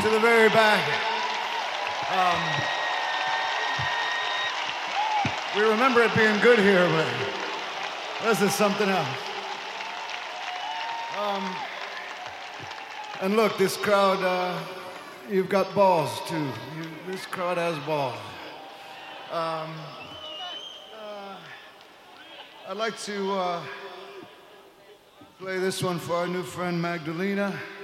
to the very back. We remember it being good here, but this is something else. And look, this crowd, you've got balls too. This crowd has balls. I'd like to play this one for our new friend Magdalena.